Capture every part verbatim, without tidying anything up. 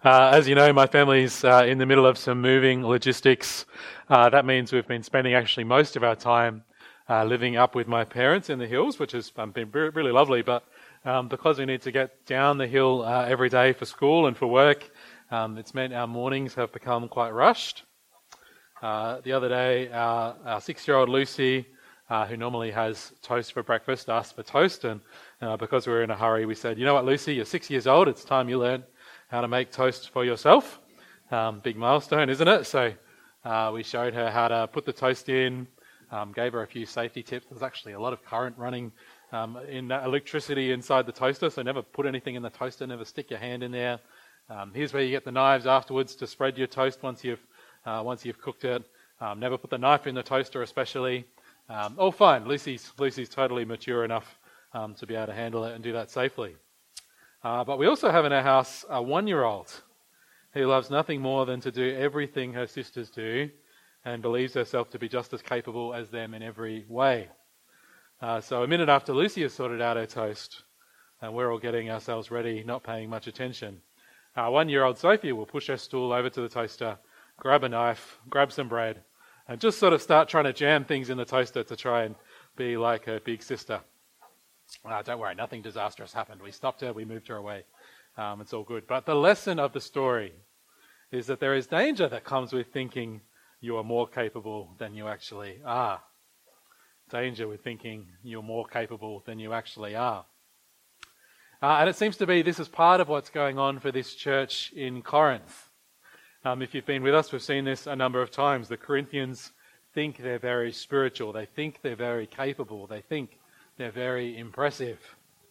Uh, as you know, my family's uh, in the middle of some moving logistics. Uh, that means we've been spending actually most of our time uh, living up with my parents in the hills, which has um, been re- really lovely. But um, because we need to get down the hill uh, every day for school and for work, um, it's meant our mornings have become quite rushed. Uh, the other day, our, our six-year-old Lucy, uh, who normally has toast for breakfast, asked for toast. And uh, because we were in a hurry, we said, you know what, Lucy, you're six years old. It's time you learn how to make toast for yourself. Um, big milestone, isn't it? So uh, we showed her how to put the toast in, um, gave her a few safety tips. There's actually a lot of current running um, in electricity inside the toaster, so never put anything in the toaster, never stick your hand in there. Um, here's where you get the knives afterwards to spread your toast once you've uh, once you've cooked it. Um, never put the knife in the toaster, especially. Um, all fine. Lucy's Lucy's totally mature enough um, to be able to handle it and do that safely. Uh, but we also have in our house a one-year-old who loves nothing more than to do everything her sisters do and believes herself to be just as capable as them in every way. Uh, so a minute after Lucy has sorted out her toast, and we're all getting ourselves ready, not paying much attention, our one-year-old Sophie will push her stool over to the toaster, grab a knife, grab some bread, and just sort of start trying to jam things in the toaster to try and be like her big sister. Uh, don't worry, nothing disastrous happened. We stopped her, we moved her away. Um, it's all good. But the lesson of the story is that there is danger that comes with thinking you are more capable than you actually are. Danger with thinking you're more capable than you actually are. Uh, and it seems to be this is part of what's going on for this church in Corinth. Um, if you've been with us, we've seen this a number of times. The Corinthians think they're very spiritual. They think they're very capable. They think they're very impressive.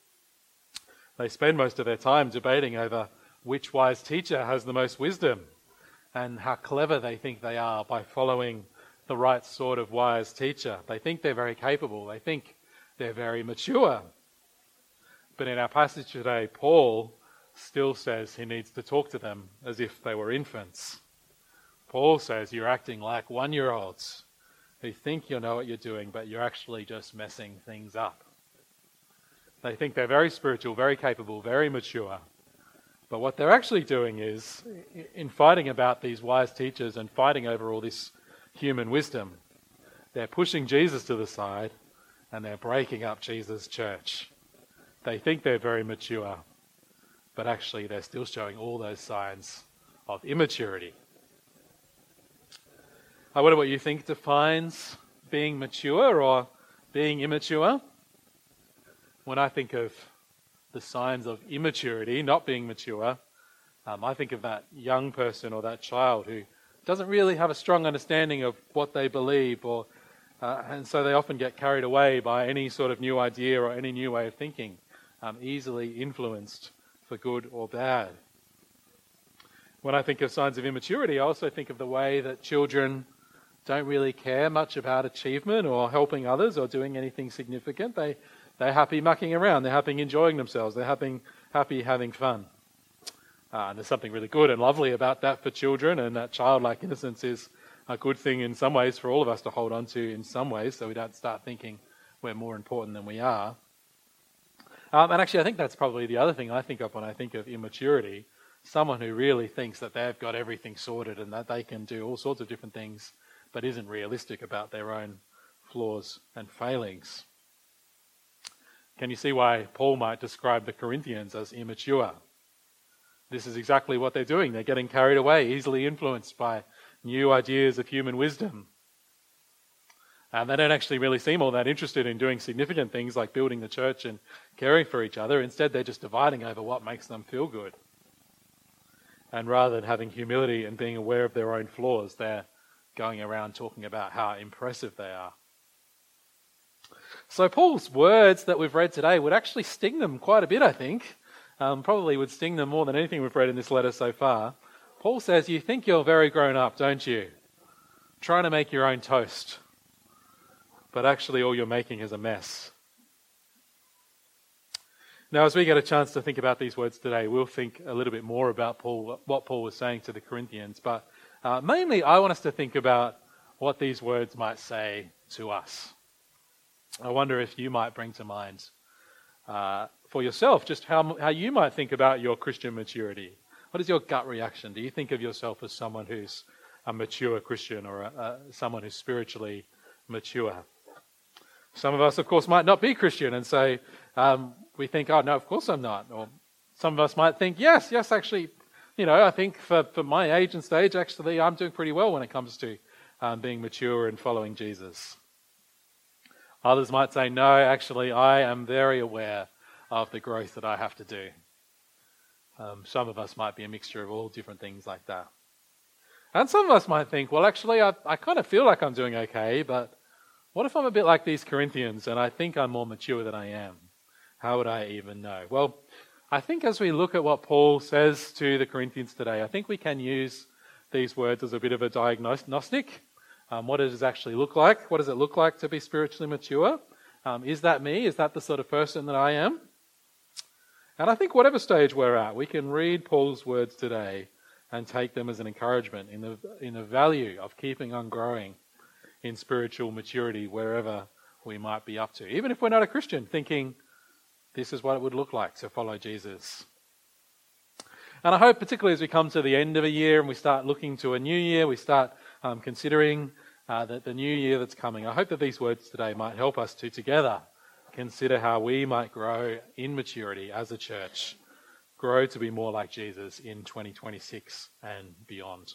They spend most of their time debating over which wise teacher has the most wisdom and how clever they think they are by following the right sort of wise teacher. They think they're very capable. They think they're very mature. But in our passage today, Paul still says he needs to talk to them as if they were infants. Paul says you're acting like one-year-olds who think you know what you're doing, but you're actually just messing things up. They think they're very spiritual, very capable, very mature. But what they're actually doing is, in fighting about these wise teachers and fighting over all this human wisdom, they're pushing Jesus to the side and they're breaking up Jesus' church. They think they're very mature, but actually they're still showing all those signs of immaturity. I wonder what you think defines being mature or being immature. When I think of the signs of immaturity, not being mature, um, I think of that young person or that child who doesn't really have a strong understanding of what they believe, or uh, and so they often get carried away by any sort of new idea or any new way of thinking, um, easily influenced for good or bad. When I think of signs of immaturity, I also think of the way that children don't really care much about achievement or helping others or doing anything significant. They, they're happy mucking around. They're happy enjoying themselves. They're happy, happy having fun. Uh, and there's something really good and lovely about that for children, and that childlike innocence is a good thing in some ways for all of us to hold on to in some ways, so we don't start thinking we're more important than we are. Um, and actually, I think that's probably the other thing I think of when I think of immaturity. Someone who really thinks that they've got everything sorted and that they can do all sorts of different things, but isn't realistic about their own flaws and failings. Can you see why Paul might describe the Corinthians as immature? This is exactly what they're doing. They're getting carried away, easily influenced by new ideas of human wisdom. And they don't actually really seem all that interested in doing significant things like building the church and caring for each other. Instead, they're just dividing over what makes them feel good. And rather than having humility and being aware of their own flaws, they're going around talking about how impressive they are. So Paul's words that we've read today would actually sting them quite a bit, I think. Um, probably would sting them more than anything we've read in this letter so far. Paul says, you think you're very grown up, don't you? Trying to make your own toast. But actually all you're making is a mess. Now, as we get a chance to think about these words today, we'll think a little bit more about Paul, what Paul was saying to the Corinthians. But uh, mainly I want us to think about what these words might say to us. I wonder if you might bring to mind uh, for yourself just how how you might think about your Christian maturity. What is your gut reaction? Do you think of yourself as someone who's a mature Christian or a, a, someone who's spiritually mature? Some of us, of course, might not be Christian and say, um, we think, oh, no, of course I'm not. Or some of us might think, yes, yes, actually, you know, I think for, for my age and stage, actually, I'm doing pretty well when it comes to um, being mature and following Jesus. Others might say, no, actually, I am very aware of the growth that I have to do. Um, some of us might be a mixture of all different things like that. And some of us might think, well, actually, I, I kind of feel like I'm doing okay, but what if I'm a bit like these Corinthians and I think I'm more mature than I am? How would I even know? Well, I think as we look at what Paul says to the Corinthians today, I think we can use these words as a bit of a diagnostic. Um, what does it actually look like? What does it look like to be spiritually mature? Um, is that me? Is that the sort of person that I am? And I think whatever stage we're at, we can read Paul's words today and take them as an encouragement in the in the value of keeping on growing in spiritual maturity wherever we might be up to. Even if we're not a Christian, thinking this is what it would look like to follow Jesus. And I hope particularly as we come to the end of a year and we start looking to a new year, we start um, considering uh, the, the new year that's coming, I hope that these words today might help us to together consider how we might grow in maturity as a church, grow to be more like Jesus in twenty twenty-six and beyond.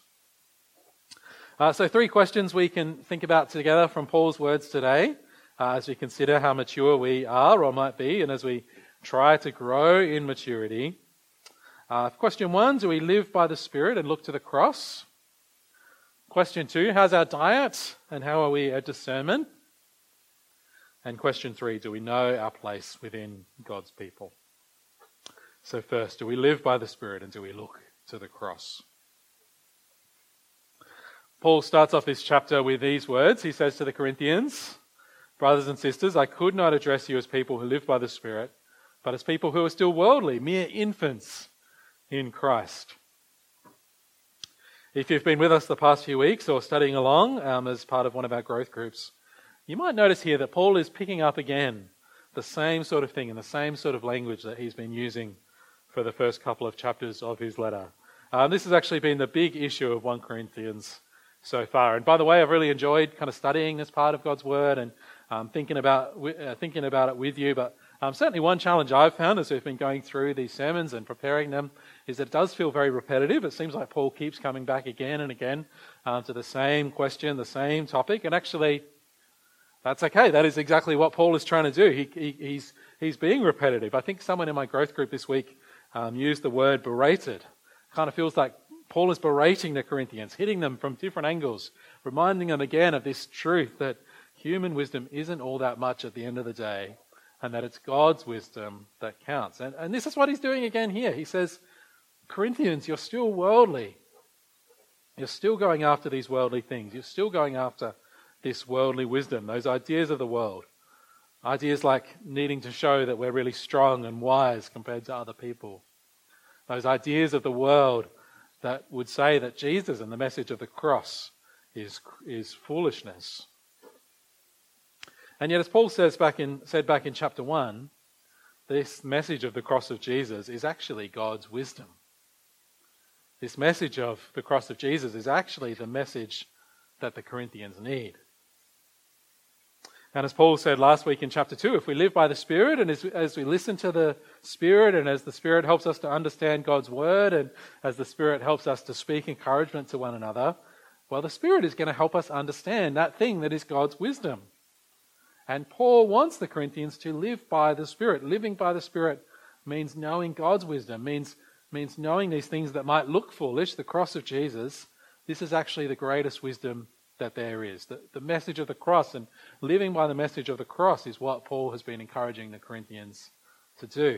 Uh, so three questions we can think about together from Paul's words today uh, as we consider how mature we are or might be and as we try to grow in maturity. Uh, question one, do we live by the Spirit and look to the cross? Question two, how's our diet and how are we at discernment? And question three, do we know our place within God's people? So first, do we live by the Spirit and do we look to the cross? Paul starts off this chapter with these words. He says to the Corinthians, brothers and sisters, I could not address you as people who live by the Spirit, but as people who are still worldly, mere infants in Christ. If you've been with us the past few weeks or studying along um, as part of one of our growth groups, you might notice here that Paul is picking up again the same sort of thing and the same sort of language that he's been using for the first couple of chapters of his letter. Um, this has actually been the big issue of First Corinthians so far. And by the way, I've really enjoyed kind of studying this part of God's Word and um, thinking about uh, thinking about it with you. But um, certainly one challenge I've found as we've been going through these sermons and preparing them is that it does feel very repetitive. It seems like Paul keeps coming back again and again um, to the same question, the same topic. And actually, that's okay. That is exactly what Paul is trying to do. He, he, he's, he's being repetitive. I think someone in my growth group this week um, used the word berated. Kind of feels like Paul is berating the Corinthians, hitting them from different angles, reminding them again of this truth that human wisdom isn't all that much at the end of the day, and that it's God's wisdom that counts. And, and this is what he's doing again here. He says, Corinthians, you're still worldly. You're still going after these worldly things. You're still going after this worldly wisdom, those ideas of the world. Ideas like needing to show that we're really strong and wise compared to other people. Those ideas of the world that would say that Jesus and the message of the cross is, is foolishness. And yet, as Paul says back in, said back in chapter one, this message of the cross of Jesus is actually God's wisdom. This message of the cross of Jesus is actually the message that the Corinthians need. And as Paul said last week in chapter two, if we live by the Spirit and as, as we listen to the Spirit and as the Spirit helps us to understand God's Word and as the Spirit helps us to speak encouragement to one another, well, the Spirit is going to help us understand that thing that is God's wisdom. And Paul wants the Corinthians to live by the Spirit. Living by the Spirit means knowing God's wisdom, means, means knowing these things that might look foolish, the cross of Jesus. This is actually the greatest wisdom that there is. The, the message of the cross and living by the message of the cross is what Paul has been encouraging the Corinthians to do.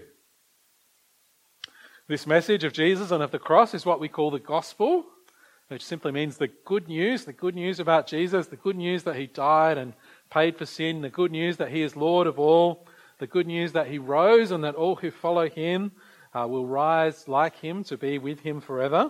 This message of Jesus and of the cross is what we call the gospel, which simply means the good news, the good news about Jesus, the good news that he died and paid for sin, the good news that he is Lord of all, the good news that he rose and that all who follow him uh, will rise like him to be with him forever.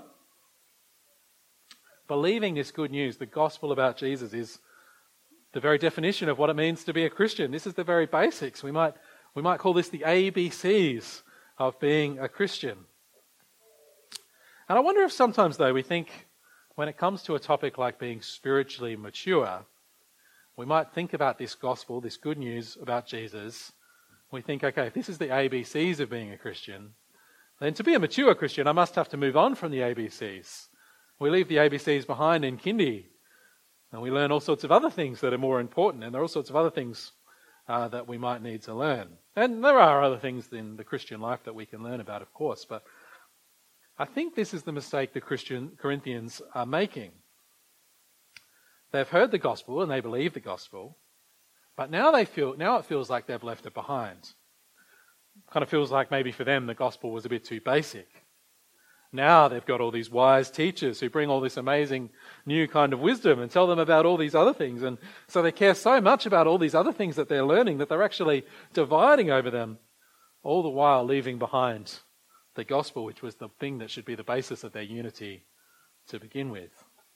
Believing this good news, the gospel about Jesus, is the very definition of what it means to be a Christian. This is the very basics. We might we might call this the A B Cs of being a Christian. And I wonder if sometimes, though, we think when it comes to a topic like being spiritually mature, we might think about this gospel, this good news about Jesus. We think, okay, if this is the A B Cs of being a Christian, then to be a mature Christian, I must have to move on from the A B Cs. We leave the A B Cs behind in kindy, and we learn all sorts of other things that are more important, and there are all sorts of other things uh, that we might need to learn. And there are other things in the Christian life that we can learn about, of course, but I think this is the mistake the Christian Corinthians are making. They've heard the gospel and they believe the gospel, but now they feel now it feels like they've left it behind. Kind of feels like maybe for them the gospel was a bit too basic. Now they've got all these wise teachers who bring all this amazing new kind of wisdom and tell them about all these other things. And so they care so much about all these other things that they're learning that they're actually dividing over them, all the while leaving behind the gospel, which was the thing that should be the basis of their unity to begin with.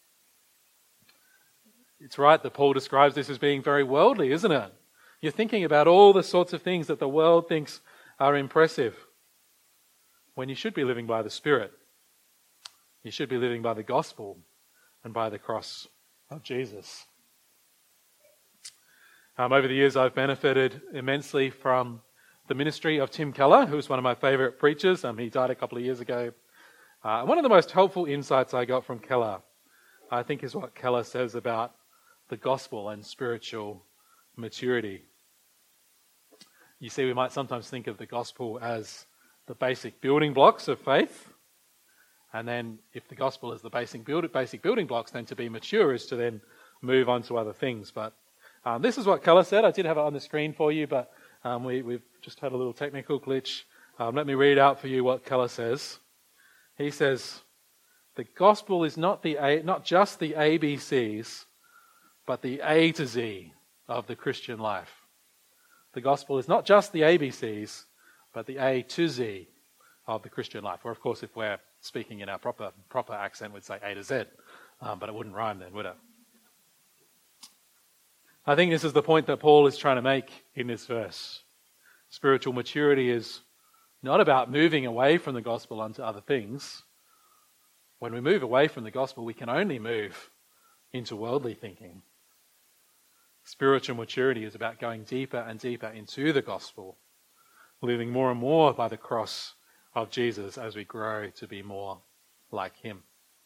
It's right that Paul describes this as being very worldly, isn't it? You're thinking about all the sorts of things that the world thinks are impressive, when you should be living by the Spirit. You should be living by the gospel and by the cross of Jesus. Um, over the years, I've benefited immensely from the ministry of Tim Keller, who's one of my favourite preachers. Um, he died a couple of years ago. Uh, one of the most helpful insights I got from Keller, I think, is what Keller says about the gospel and spiritual maturity. You see, we might sometimes think of the gospel as the basic building blocks of faith. And then if the gospel is the basic, build, basic building blocks, then to be mature is to then move on to other things. But um, this is what Keller said. I did have it on the screen for you, but um, we, we've just had a little technical glitch. Um, let me read out for you what Keller says. He says, the gospel is not the A, not just the A B Cs, but the A to Z of the Christian life. The gospel is not just the A B Cs, but the A to Z of the Christian life. Or, of course, if we're speaking in our proper proper accent, we'd say A to Z, um, but it wouldn't rhyme then, would it? I think this is the point that Paul is trying to make in this verse. Spiritual maturity is not about moving away from the gospel onto other things. When we move away from the gospel, we can only move into worldly thinking. Spiritual maturity is about going deeper and deeper into the gospel, living more and more by the cross of Jesus as we grow to be more like him.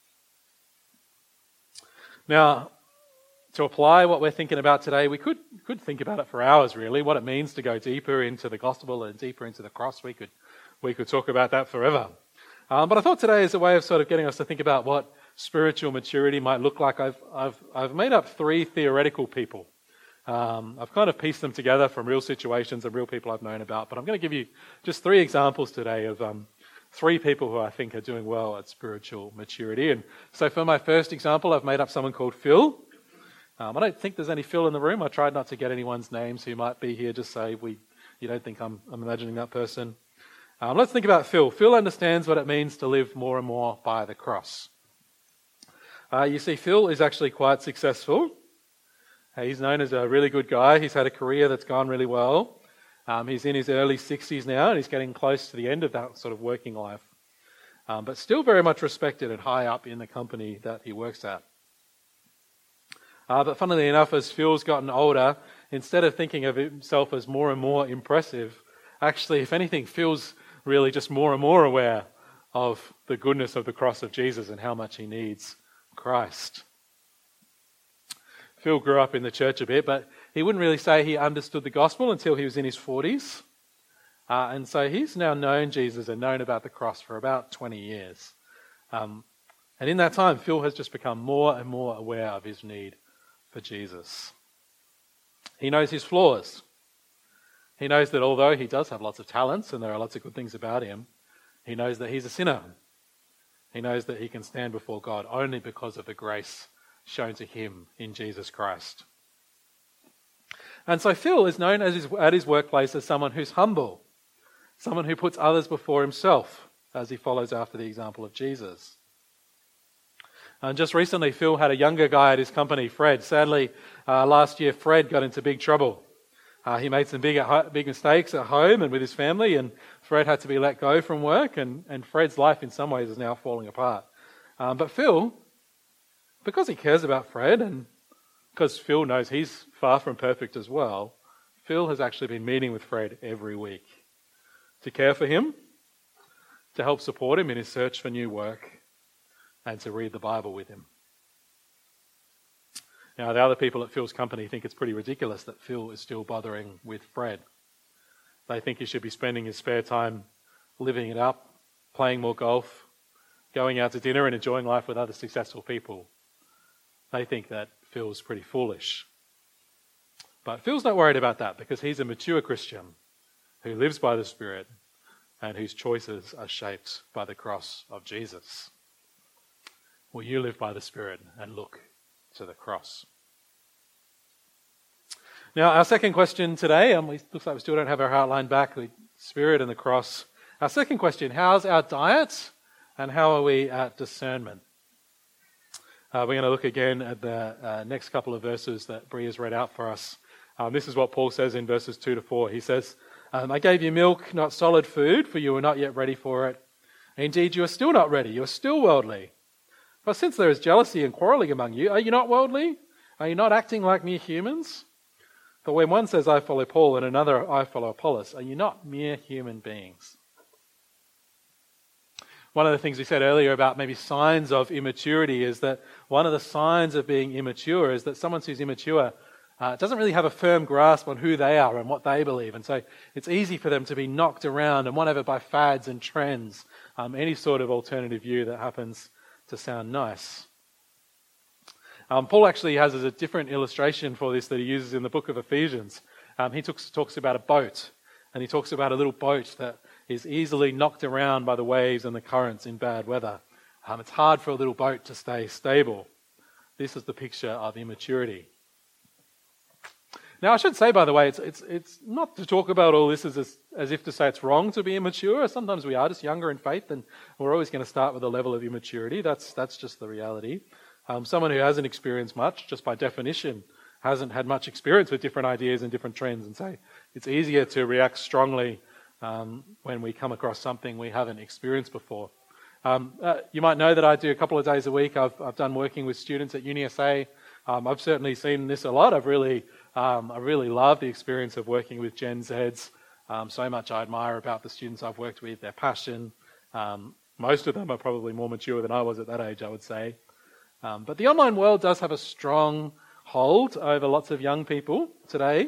Now, to apply what we're thinking about today, we could could think about it for hours, really, what it means to go deeper into the gospel and deeper into the cross. We could we could talk about that forever. Um, but I thought today is a way of sort of getting us to think about what spiritual maturity might look like. I've I've I've made up three theoretical people. Um, I've kind of pieced them together from real situations and real people I've known about, but I'm going to give you just three examples today of um, three people who I think are doing well at spiritual maturity. And so for my first example, I've made up someone called Phil. Um, I don't think there's any Phil in the room. I tried not to get anyone's names who might be here, just so we you don't think I'm, I'm imagining that person. Um, let's think about Phil. Phil understands what it means to live more and more by the cross. Uh, you see, Phil is actually quite successful. Uh, he's known as a really good guy. He's had a career that's gone really well. Um, he's in his early sixties now, and he's getting close to the end of that sort of working life. Um, but still very much respected and high up in the company that he works at. Uh, but funnily enough, as Phil's gotten older, instead of thinking of himself as more and more impressive, actually, if anything, Phil's really just more and more aware of the goodness of the cross of Jesus and how much he needs Christ. Phil grew up in the church a bit, but he wouldn't really say he understood the gospel until he was in his forties. Uh, and so he's now known Jesus and known about the cross for about twenty years. Um, and in that time, Phil has just become more and more aware of his need for Jesus. He knows his flaws. He knows that although he does have lots of talents and there are lots of good things about him, he knows that he's a sinner. He knows that he can stand before God only because of the grace shown to him in Jesus Christ. And so Phil is known as his, at his workplace as someone who's humble, someone who puts others before himself as he follows after the example of Jesus. And just recently, Phil had a younger guy at his company, Fred. Sadly, uh, last year, Fred got into big trouble. Uh, he made some big, big mistakes at home and with his family, and Fred had to be let go from work, and, and Fred's life in some ways is now falling apart. Um, but Phil, because he cares about Fred, and because Phil knows he's far from perfect as well, Phil has actually been meeting with Fred every week to care for him, to help support him in his search for new work, and to read the Bible with him. Now, the other people at Phil's company think it's pretty ridiculous that Phil is still bothering with Fred. They think he should be spending his spare time living it up, playing more golf, going out to dinner and enjoying life with other successful people. They think that Phil's pretty foolish. But Phil's not worried about that because he's a mature Christian who lives by the Spirit and whose choices are shaped by the cross of Jesus. Will you live by the Spirit and look to the cross? Now, our second question today, and it looks like we still don't have our outline back, the Spirit and the cross. Our second question, how's our diet and how are we at discernment? Uh, we're going to look again at the uh, next couple of verses that Bree has read out for us. Um, this is what Paul says in verses two to four. He says, um, I gave you milk, not solid food, for you were not yet ready for it. Indeed, you are still not ready. You are still worldly. But since there is jealousy and quarreling among you, are you not worldly? Are you not acting like mere humans? For when one says, I follow Paul, and another, I follow Apollos, are you not mere human beings? One of the things we said earlier about maybe signs of immaturity is that one of the signs of being immature is that someone who's immature uh, doesn't really have a firm grasp on who they are and what they believe. And so it's easy for them to be knocked around and won over by fads and trends, um, any sort of alternative view that happens to sound nice. Um, Paul actually has a different illustration for this that he uses in the book of Ephesians. Um, he talks, talks about a boat, and he talks about a little boat that is easily knocked around by the waves and the currents in bad weather. Um, it's hard for a little boat to stay stable. This is the picture of immaturity. Now, I should say, by the way, it's it's it's not to talk about all this as, as, as if to say it's wrong to be immature. Sometimes we are just younger in faith, and we're always going to start with a level of immaturity. That's that's just the reality. Um, someone who hasn't experienced much, just by definition, hasn't had much experience with different ideas and different trends, and so it's easier to react strongly um, when we come across something we haven't experienced before. Um, uh, you might know that I do a couple of days a week. I've, I've done working with students at Uni S A. Um, I've certainly seen this a lot. I've really, um, I really love the experience of working with Gen Zs. Um, so much I admire about the students I've worked with, their passion. Um, most of them are probably more mature than I was at that age, I would say. Um, but the online world does have a strong hold over lots of young people today.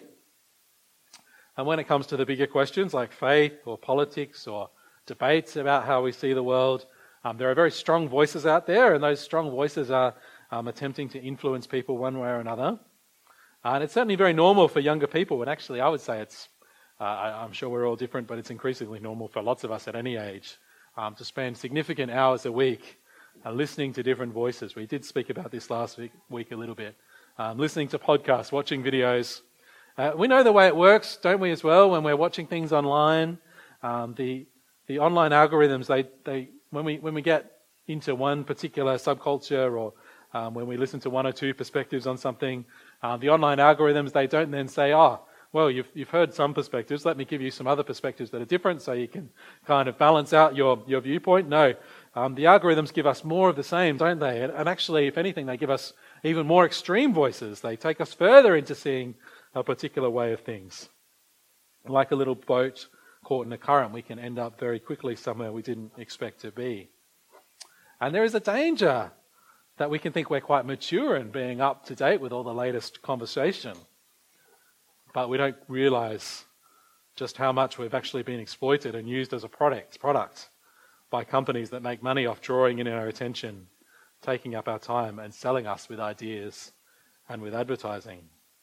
And when it comes to the bigger questions like faith or politics or debates about how we see the world, um, there are very strong voices out there, and those strong voices are um, attempting to influence people one way or another. Uh, and it's certainly very normal for younger people, and actually I would say it's, uh, I, I'm sure we're all different, but it's increasingly normal for lots of us at any age um, to spend significant hours a week Uh, listening to different voices. We did speak about this last week, week a little bit. Um, listening to podcasts, watching videos. Uh, we know the way it works, don't we, as well, when we're watching things online. Um, the the online algorithms, they they when we when we get into one particular subculture or um, when we listen to one or two perspectives on something, um, the online algorithms, they don't then say, oh, well, you've you've heard some perspectives, let me give you some other perspectives that are different so you can kind of balance out your, your viewpoint. No. Um, the algorithms give us more of the same, don't they? And, and actually, if anything, they give us even more extreme voices. They take us further into seeing a particular way of things. Like a little boat caught in a current, we can end up very quickly somewhere we didn't expect to be. And there is a danger that we can think we're quite mature in being up to date with all the latest conversation. But we don't realize just how much we've actually been exploited and used as a product, product by companies that make money off drawing in our attention, taking up our time and selling us with ideas and with advertising.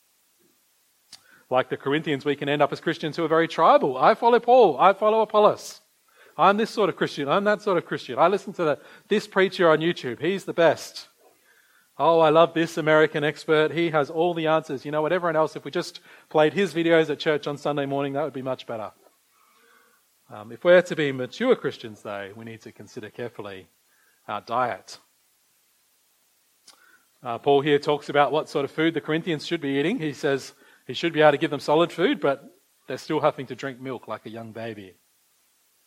Like the Corinthians, we can end up as Christians who are very tribal. I follow Paul, I follow Apollos. I'm this sort of Christian, I'm that sort of Christian. I listen to the, this preacher on YouTube, he's the best. Oh, I love this American expert, he has all the answers. You know what, everyone else, if we just played his videos at church on Sunday morning, that would be much better. Um, if we're to be mature Christians, though, we need to consider carefully our diet. Uh, Paul here talks about what sort of food the Corinthians should be eating. He says he should be able to give them solid food, but they're still having to drink milk like a young baby.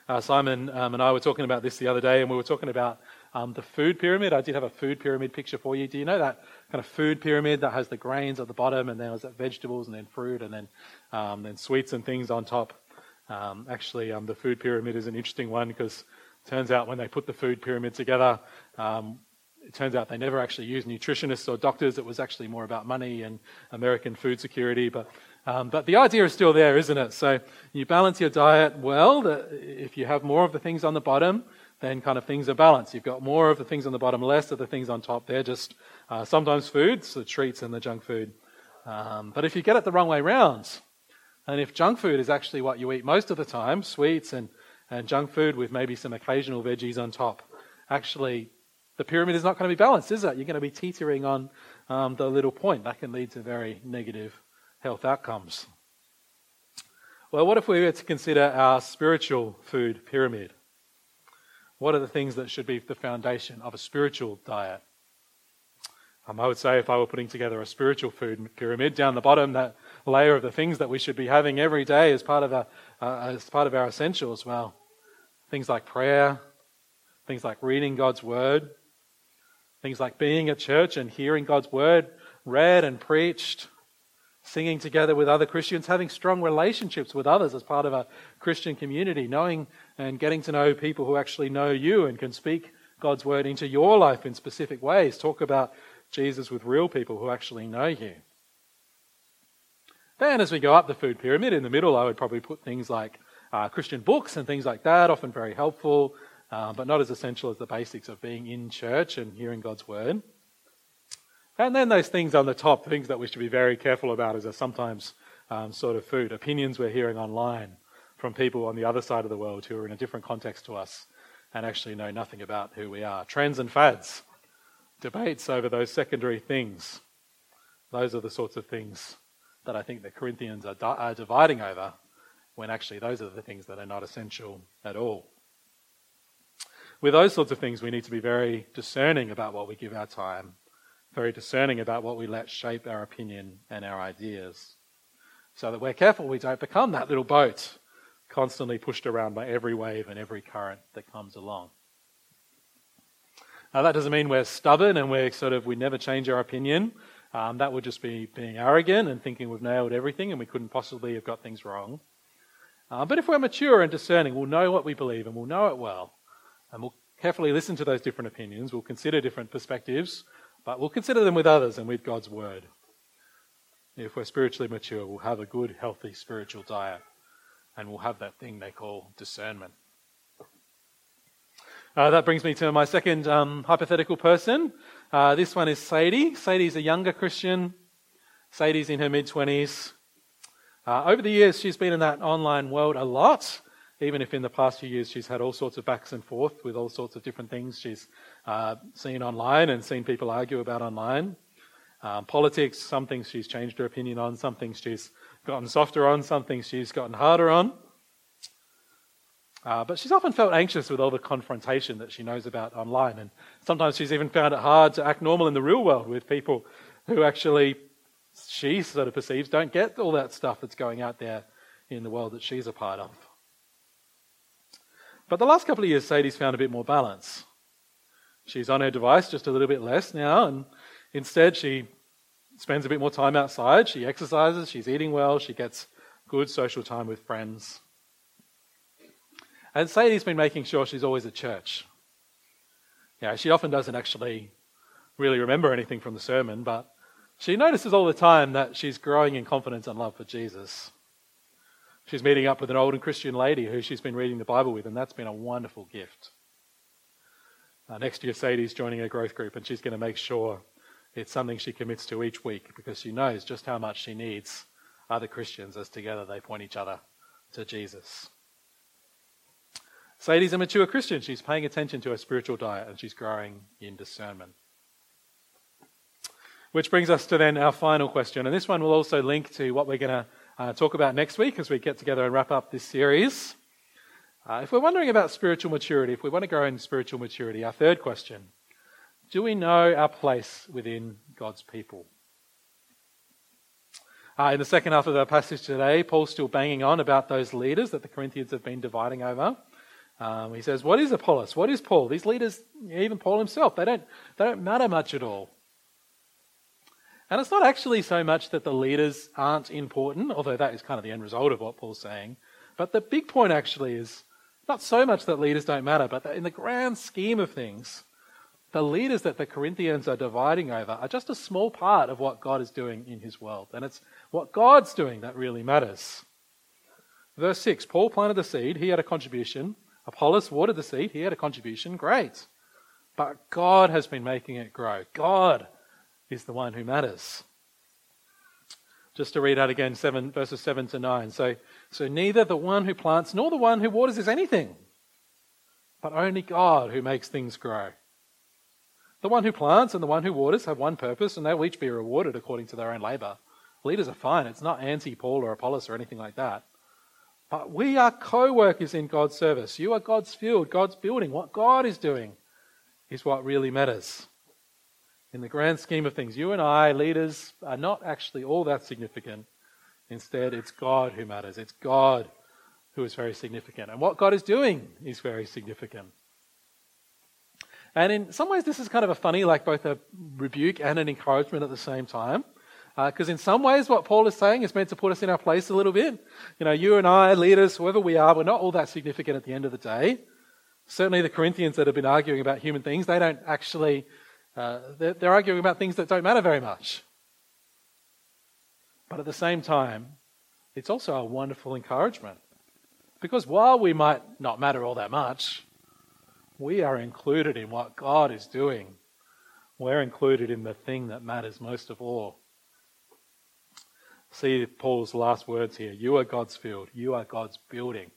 Uh, Simon um, and I were talking about this the other day, and we were talking about um, the food pyramid. I did have a food pyramid picture for you. Do you know that kind of food pyramid that has the grains at the bottom, and then there's vegetables, and then fruit, and then um, then sweets and things on top? Um, actually, um, the food pyramid is an interesting one because it turns out when they put the food pyramid together, um, it turns out they never actually used nutritionists or doctors. It was actually more about money and American food security. But um, but the idea is still there, isn't it? So you balance your diet well. The, if you have more of the things on the bottom, then kind of things are balanced. You've got more of the things on the bottom, less of the things on top. They're just uh, sometimes foods, the treats and the junk food. Um, but if you get it the wrong way round, and if junk food is actually what you eat most of the time, sweets and, and junk food with maybe some occasional veggies on top, actually the pyramid is not going to be balanced, is it? You're going to be teetering on um, the little point. That can lead to very negative health outcomes. Well, what if we were to consider our spiritual food pyramid? What are the things that should be the foundation of a spiritual diet? Um, I would say if I were putting together a spiritual food pyramid, down the bottom, that layer of the things that we should be having every day as part of our, uh, as part of our essentials, well, things like prayer, things like reading God's word, things like being at church and hearing God's word read and preached, singing together with other Christians, having strong relationships with others as part of a Christian community, knowing and getting to know people who actually know you and can speak God's word into your life in specific ways. Talk about Jesus with real people who actually know you. Then as we go up the food pyramid, in the middle I would probably put things like uh, Christian books and things like that, often very helpful, uh, but not as essential as the basics of being in church and hearing God's word. And then those things on the top, things that we should be very careful about as are sometimes um, sort of food, opinions we're hearing online from people on the other side of the world who are in a different context to us and actually know nothing about who we are. Trends and fads, debates over those secondary things. Those are the sorts of things that I think the Corinthians are, di- are dividing over, when actually those are the things that are not essential at all. With those sorts of things, we need to be very discerning about what we give our time, very discerning about what we let shape our opinion and our ideas, so that we're careful we don't become that little boat constantly pushed around by every wave and every current that comes along. Now, that doesn't mean we're stubborn and we're sort of we never change our opinion. Um, that would just be being arrogant and thinking we've nailed everything and we couldn't possibly have got things wrong. Uh, but if we're mature and discerning, we'll know what we believe and we'll know it well, and we'll carefully listen to those different opinions. We'll consider different perspectives, but we'll consider them with others and with God's word. If we're spiritually mature, we'll have a good, healthy spiritual diet, and we'll have that thing they call discernment. Uh, that brings me to my second um, hypothetical person. Uh, this one is Sadie. Sadie's a younger Christian. Sadie's in her mid-twenties. Uh, over the years, she's been in that online world a lot, even if in the past few years she's had all sorts of backs and forth with all sorts of different things she's uh, seen online and seen people argue about online. Um, politics, some things she's changed her opinion on, some things she's gotten softer on, some things she's gotten harder on. Uh, but she's often felt anxious with all the confrontation that she knows about online, and sometimes she's even found it hard to act normal in the real world with people who actually she sort of perceives don't get all that stuff that's going out there in the world that she's a part of. But the last couple of years, Sadie's found a bit more balance. She's on her device just a little bit less now, and instead she spends a bit more time outside. She exercises, she's eating well, she gets good social time with friends. And Sadie's been making sure she's always at church. Yeah, she often doesn't actually really remember anything from the sermon, but she notices all the time that she's growing in confidence and love for Jesus. She's meeting up with an older Christian lady who she's been reading the Bible with, and that's been a wonderful gift. Uh, next year, Sadie's joining a growth group, and she's going to make sure it's something she commits to each week because she knows just how much she needs other Christians as together they point each other to Jesus. Sadie's a mature Christian. She's paying attention to her spiritual diet, and she's growing in discernment. Which brings us to then our final question, and this one will also link to what we're going to uh, talk about next week as we get together and wrap up this series. Uh, if we're wondering about spiritual maturity, if we want to grow in spiritual maturity, our third question, do we know our place within God's people? Uh, in the second half of our passage today, Paul's still banging on about those leaders that the Corinthians have been dividing over. Um, he says, what is Apollos? What is Paul? These leaders, even Paul himself, they don't, they don't matter much at all. And it's not actually so much that the leaders aren't important, although that is kind of the end result of what Paul's saying. But the big point actually is not so much that leaders don't matter, but that in the grand scheme of things, the leaders that the Corinthians are dividing over are just a small part of what God is doing in his world. And it's what God's doing that really matters. Verse six, Paul planted the seed, he had a contribution. Apollos watered the seed, he had a contribution, great. But God has been making it grow. God is the one who matters. Just to read out again, seven, verses seven to nine. So, so neither the one who plants nor the one who waters is anything, but only God who makes things grow. The one who plants and the one who waters have one purpose, and they'll each be rewarded according to their own labour. Leaders are fine. It's not anti-Paul or Apollos or anything like that. But we are co-workers in God's service. You are God's field, God's building. What God is doing is what really matters. In the grand scheme of things, you and I, leaders, are not actually all that significant. Instead, it's God who matters. It's God who is very significant. And what God is doing is very significant. And in some ways, this is kind of a funny, like both a rebuke and an encouragement at the same time. Because uh, in some ways, what Paul is saying is meant to put us in our place a little bit. You know, you and I, leaders, whoever we are, we're not all that significant at the end of the day. Certainly the Corinthians that have been arguing about human things, they don't actually, uh, they're, they're arguing about things that don't matter very much. But at the same time, it's also a wonderful encouragement. Because while we might not matter all that much, we are included in what God is doing. We're included in the thing that matters most of all. See Paul's last words here. You are God's field. You are God's building.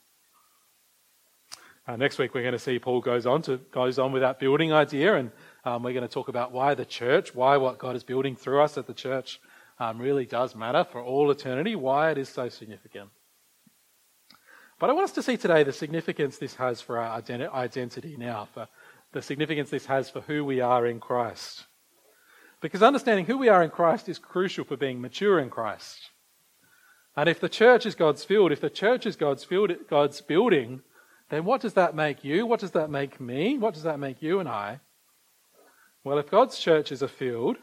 Uh, next week we're going to see Paul goes on to goes on with that building idea, and um, we're going to talk about why the church, why what God is building through us at the church um, really does matter for all eternity, why it is so significant. But I want us to see today the significance this has for our identi- identity now, for the significance this has for who we are in Christ. Because understanding who we are in Christ is crucial for being mature in Christ. And if the church is God's field, if the church is God's field, God's building, then what does that make you? What does that make me? What does that make you and I? Well, if God's church is a field,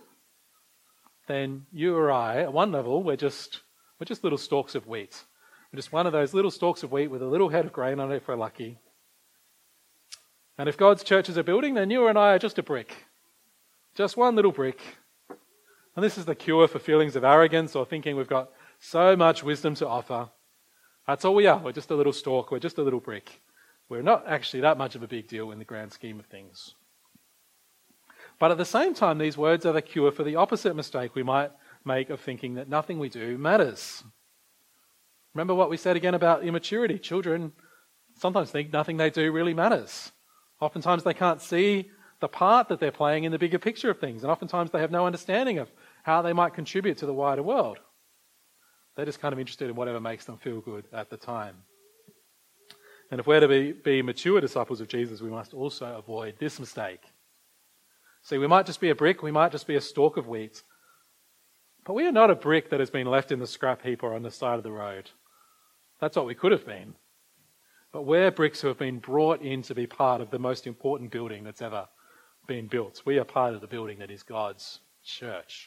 then you or I, at one level, we're just we're just little stalks of wheat. We're just one of those little stalks of wheat with a little head of grain on it if we're lucky. And if God's church is a building, then you and I are just a brick. Just one little brick. And this is the cure for feelings of arrogance or thinking we've got so much wisdom to offer. That's all we are. We're just a little stalk. We're just a little brick. We're not actually that much of a big deal in the grand scheme of things. But at the same time, these words are the cure for the opposite mistake we might make of thinking that nothing we do matters. Remember what we said again about immaturity. Children sometimes think nothing they do really matters. Oftentimes they can't see the part that they're playing in the bigger picture of things, and oftentimes they have no understanding of how they might contribute to the wider world. They're just kind of interested in whatever makes them feel good at the time. And if we're to be, be mature disciples of Jesus, we must also avoid this mistake. See, we might just be a brick, we might just be a stalk of wheat, but we are not a brick that has been left in the scrap heap or on the side of the road. That's what we could have been. But we're bricks who have been brought in to be part of the most important building that's ever been built. We are part of the building that is God's church.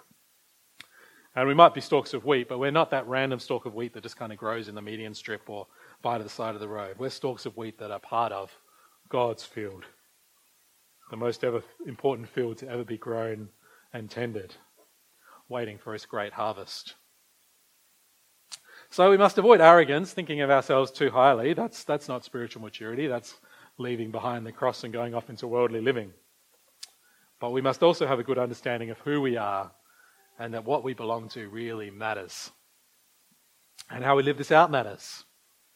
And we might be stalks of wheat, but we're not that random stalk of wheat that just kind of grows in the median strip or by the side of the road. We're stalks of wheat that are part of God's field, the most ever important field to ever be grown and tended, waiting for its great harvest. So we must avoid arrogance, thinking of ourselves too highly. That's, that's not spiritual maturity. That's leaving behind the cross and going off into worldly living. But we must also have a good understanding of who we are and that what we belong to really matters. And how we live this out matters.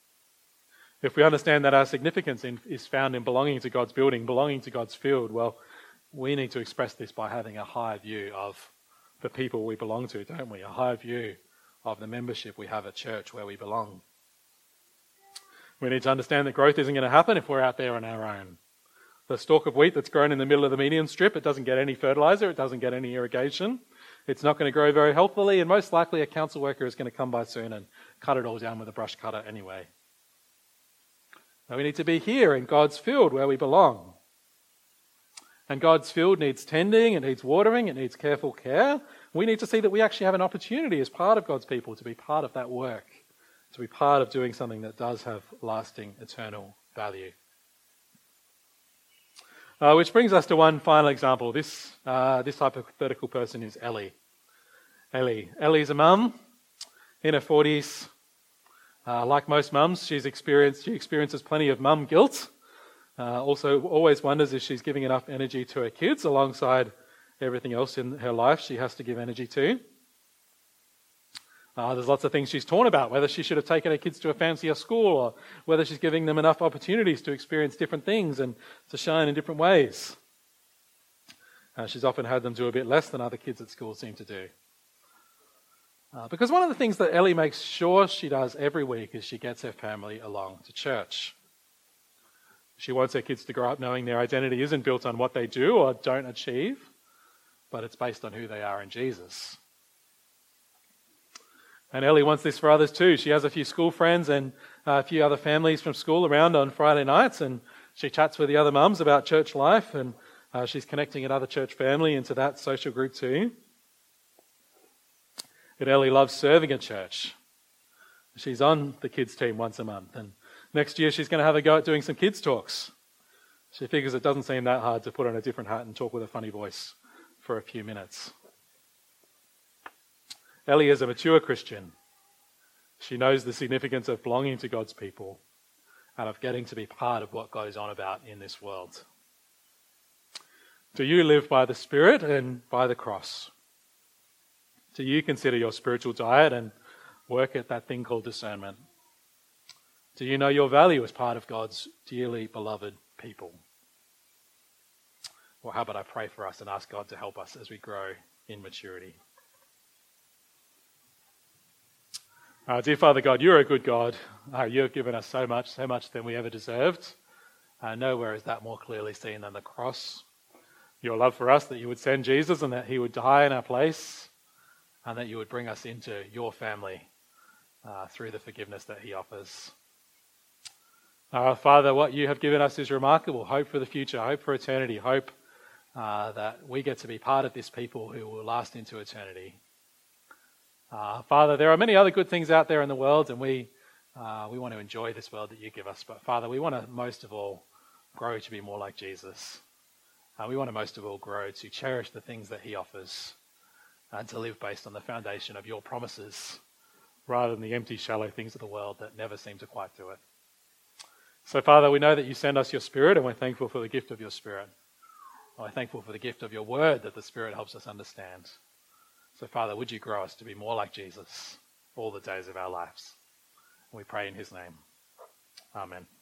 If we understand that our significance in, is found in belonging to God's building, belonging to God's field, well, we need to express this by having a high view of the people we belong to, don't we? A high view of the membership we have at church where we belong. We need to understand that growth isn't going to happen if we're out there on our own. The stalk of wheat that's grown in the middle of the median strip, it doesn't get any fertilizer, it doesn't get any irrigation. It's not going to grow very healthily, and most likely a council worker is going to come by soon and cut it all down with a brush cutter anyway. We need to be here in God's field where we belong. And God's field needs tending, it needs watering, it needs careful care. We need to see that we actually have an opportunity as part of God's people to be part of that work, to be part of doing something that does have lasting, eternal value. Uh, which brings us to one final example. This uh, this hypothetical person is Ellie. Ellie. Ellie's a mum in her forties. Uh, like most mums, she's experienced she experiences plenty of mum guilt. Uh, also, always wonders if she's giving enough energy to her kids alongside everything else in her life she has to give energy to. Uh, there's lots of things she's torn about, whether she should have taken her kids to a fancier school or whether she's giving them enough opportunities to experience different things and to shine in different ways. Uh, she's often had them do a bit less than other kids at school seem to do. Uh, because one of the things that Ellie makes sure she does every week is she gets her family along to church. She wants her kids to grow up knowing their identity isn't built on what they do or don't achieve, but it's based on who they are in Jesus. And Ellie wants this for others too. She has a few school friends and a few other families from school around on Friday nights, and she chats with the other mums about church life, and uh, she's connecting another church family into that social group too. But Ellie loves serving at church. She's on the kids team once a month, and next year she's going to have a go at doing some kids talks. She figures it doesn't seem that hard to put on a different hat and talk with a funny voice for a few minutes. Ellie is a mature Christian. She knows the significance of belonging to God's people and of getting to be part of what goes on about in this world. Do you live by the Spirit and by the cross? Do you consider your spiritual diet and work at that thing called discernment? Do you know your value as part of God's dearly beloved people? Well, how about I pray for us and ask God to help us as we grow in maturity? Uh, dear Father God, you're a good God. Uh, you've given us so much, so much than we ever deserved. Uh, nowhere is that more clearly seen than the cross. Your love for us, that you would send Jesus and that he would die in our place, and that you would bring us into your family uh, through the forgiveness that he offers. Uh, Father, what you have given us is remarkable. Hope for the future, hope for eternity, hope uh, that we get to be part of this people who will last into eternity. Uh, Father, there are many other good things out there in the world, and we uh, we want to enjoy this world that you give us. But Father, we want to most of all grow to be more like Jesus. Uh, we want to most of all grow to cherish the things that he offers and to live based on the foundation of your promises rather than the empty, shallow things of the world that never seem to quite do it. So, Father, we know that you send us your Spirit, and we're thankful for the gift of your Spirit. We're thankful for the gift of your word that the Spirit helps us understand. So, Father, would you grow us to be more like Jesus all the days of our lives? We pray in his name. Amen.